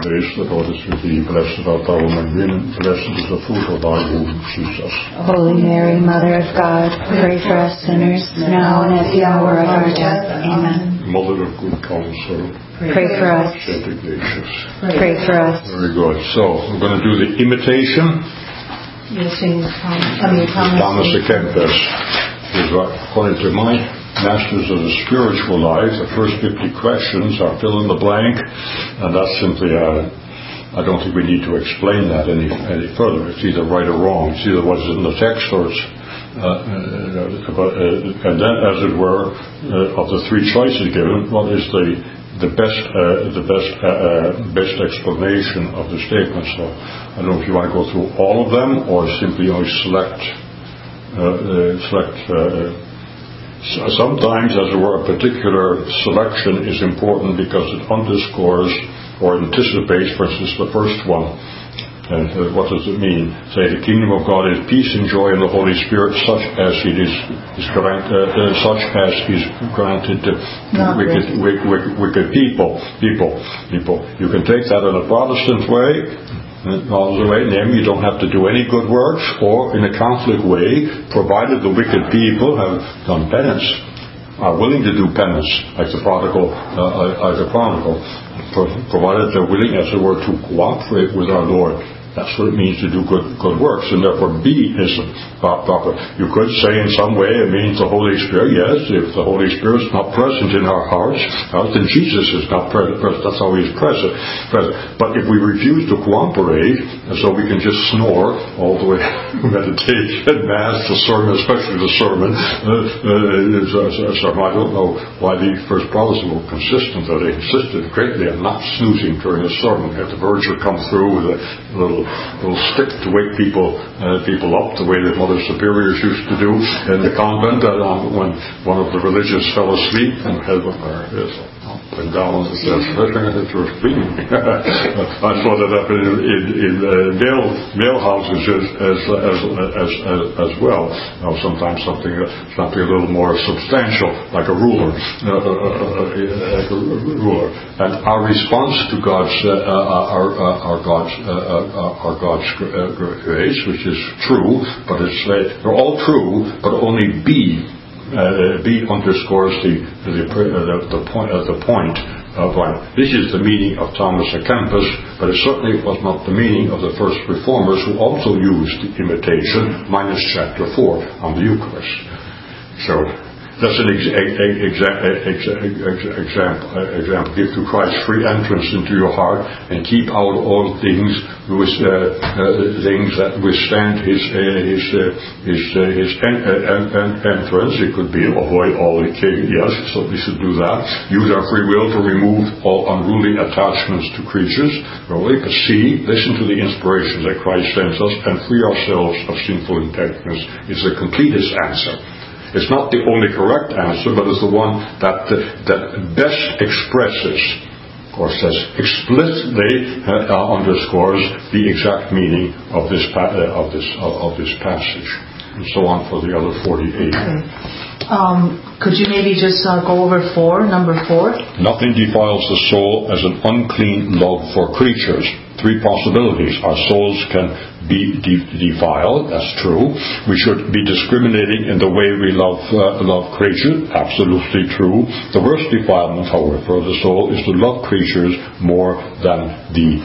Praise the Lord is with thee. Blessed art thou among women. Blessed is the fruit of thy womb, Jesus. Holy Mary, Mother of God, pray for us sinners, now and at the hour of our death. Amen. Mother of good counsel, pray for us. Saint Ignatius, pray for us. Very good. So, we're going to do the imitation. Using Thomas à Kempis. According to my Masters of the Spiritual Life, the first 50 questions are fill in the blank, and that's simply I don't think we need to explain that any further. It's either right or wrong. It's either what's in the text or it's and then, as it were, of the three choices given, what is the best explanation of the statement? So I don't know if you want to go through all of them or simply only select. Sometimes, as it were, a particular selection is important because it underscores or anticipates, for instance, the first one. And what does it mean? Say, the kingdom of God is peace and joy in the Holy Spirit, such as is granted to wicked people. You can take that in a Protestant way. Namely, you don't have to do any good works, or in a Catholic way, provided the wicked people have done penance, are willing to do penance, like the prodigal, provided they're willing, as it were, to cooperate with our Lord. That's what it means to do good works, and therefore be is proper. You could say in some way it means the Holy Spirit. Yes, if the Holy Spirit is not present in our hearts, then Jesus is not present. That's how He is present. But if we refuse to cooperate, and so we can just snore all the way, meditation, Mass, the sermon, especially the sermon. I don't know why the first Protestants were consistent, that they insisted greatly on not snoozing during the sermon. Had the verger come through with a little stick to wake people up, the way that Mother Superiors used to do in the convent when one of the religious fell asleep and had up and down and says, it was beating. I saw that up in male houses as well. Now, sometimes something a little more substantial, like a ruler, and our response to God's grace, which is true, but they're all true, but only B underscores the point of one. This is the meaning of Thomas à Kempis, but it certainly was not the meaning of the first reformers, who also used the imitation, minus chapter 4 on the Eucharist. So that's an example. Give to Christ free entrance into your heart, and keep out all things that withstand His entrance. It could be avoid all the king. Yes, so we should do that. Use our free will to remove all unruly attachments to creatures. But C, listen to the inspirations that Christ sends us, and free ourselves of sinful intentness. It's the completest answer. It's not the only correct answer, but it's the one that best expresses, or says explicitly, underscores the exact meaning of this passage, and so on for the other 48. Okay. Could you maybe just go over number 4? Nothing defiles the soul as an unclean love for creatures. 3 possibilities. Our souls can be defiled. That's true. We should be discriminating in the way we love creatures. Absolutely true. The worst defilement, however, for the soul is to love creatures more than the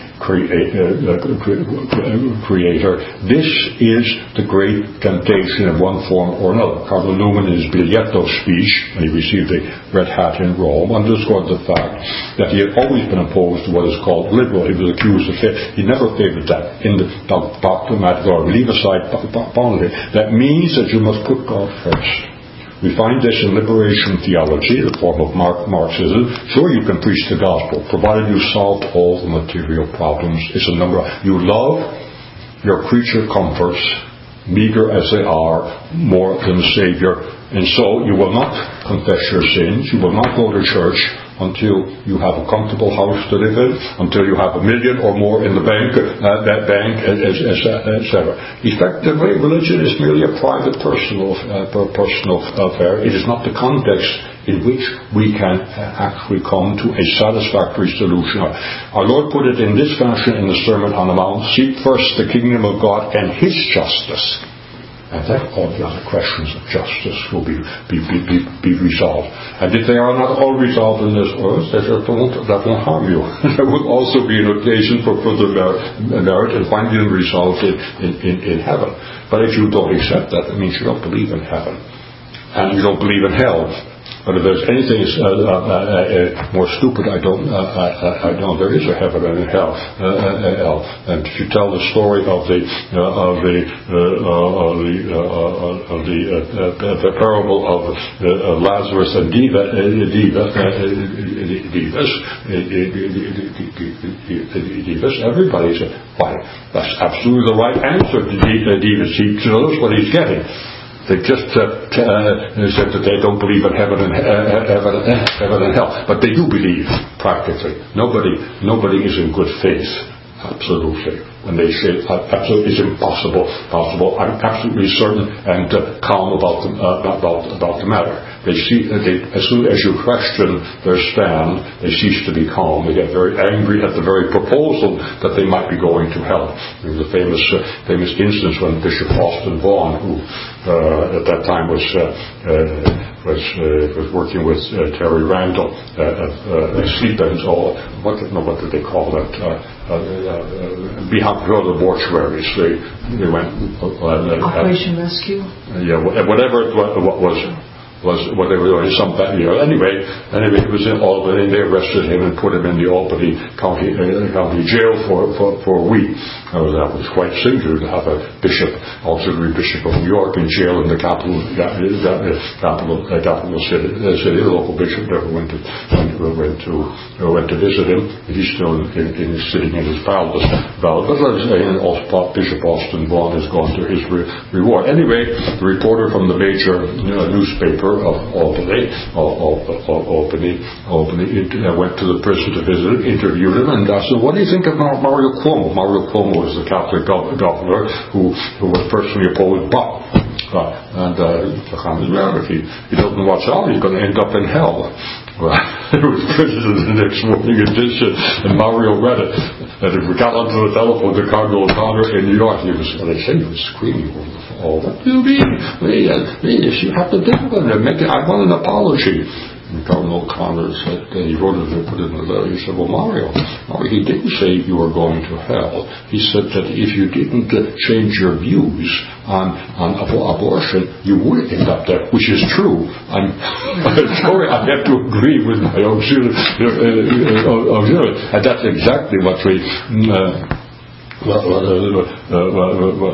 Creator. This is the great temptation in one form or another. Cardinal Newman, in his Biglietto speech, when he received the red hat in Rome, underscored the fact that he had always been opposed to what is called liberal. He was accused of he never favored that in the dogmatic order. Leave aside boundary. That means that you must put God first. We find this in liberation theology, the form of Marxism. Sure, you can preach the gospel, provided you solved all the material problems. It's a number. You love your creature comforts, meager as they are, more than the Savior. And so you will not confess your sins. You will not go to church until you have a comfortable house to live in, until you have $1 million or more in the bank, etc. Effectively, religion is merely a private, personal affair. It is not the context in which we can actually come to a satisfactory solution. Our Lord put it in this fashion in the Sermon on the Mount: seek first the kingdom of God and His justice, and then all the other questions of justice will be resolved. And if they are not all resolved in this earth, that won't harm you. There will also be an occasion for further merit and finding them resolved in heaven. But if you don't accept that, it means you don't believe in heaven. And you don't believe in hell. But if there's anything more stupid, I don't. There is a heaven and a hell. And if you tell the story of the parable of Lazarus and Dives, everybody said, "Why? That's absolutely the right answer." Dives, he knows what he's getting. They just said that they don't believe in heaven and hell, but they do believe practically. Nobody is in good faith, absolutely. When they say absolutely it's impossible, I'm absolutely certain and calm about the matter. As soon as you question their stand, they cease to be calm. They get very angry at the very proposal that they might be going to hell. There's a famous instance when Bishop Austin Vaughan, who at that time was working with Terry Randall at sleep-ins, or what did they call that? Behind the mortuaries, they went Operation Rescue. Yeah, whatever it was what they were doing. Anyway, he was in Albany. They arrested him and put him in the Albany County Jail for a week. That was quite singular to have a auxiliary bishop of New York in jail in the capital city. The local bishop never went to visit him. He's still sitting in his palace. But Bishop Austin Vaughan has gone to his reward. Anyway, the reporter from the major newspaper of Albany went to the prison to visit him, interviewed him, and asked him, "What do you think of Mario Cuomo?" Mario Cuomo was the Catholic governor who was personally opposed Bob. And if he doesn't watch out, he's going to end up in hell. Well, it was printed in the next morning edition, and Mario read it. And if we got onto the telephone to Cardinal O'Connor in New York, he was screaming over the phone, "What do you mean? You have to deal with it. I want an apology." And Cardinal O'Connor said, he wrote it and put it in the letter. He said, "Well, Mario, he didn't say you were going to hell. He said that if you didn't change your views on abortion, you would end up there," which is true. I'm sorry, I have to agree with my auxiliary. And that's exactly what